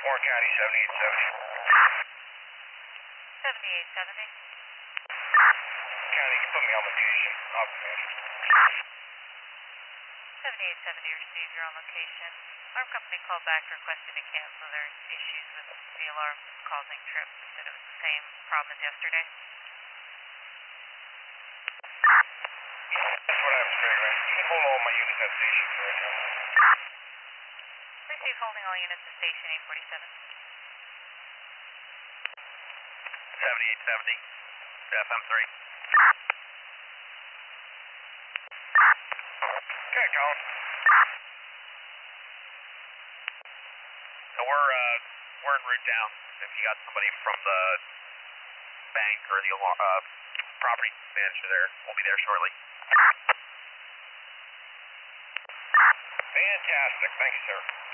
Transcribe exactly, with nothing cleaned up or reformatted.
Warren County, seventy-eight seventy. seventy-eight seventy. County, you put me on location. Observation. seventy-eight seventy received, your on location. Alarm company called back requesting to cancel their issues with the alarm causing trips. Said it was the same problem as yesterday. That's what I was figuring. You can hold all my units at station for right now. Receive holding all units at station eight forty-seven. seventy-eight seventy. F M three. Okay, Colin. So we're uh we're en route down. If you got somebody from the bank or the alarm, uh, property manager there, we'll be there shortly. Fantastic. Thank you, sir.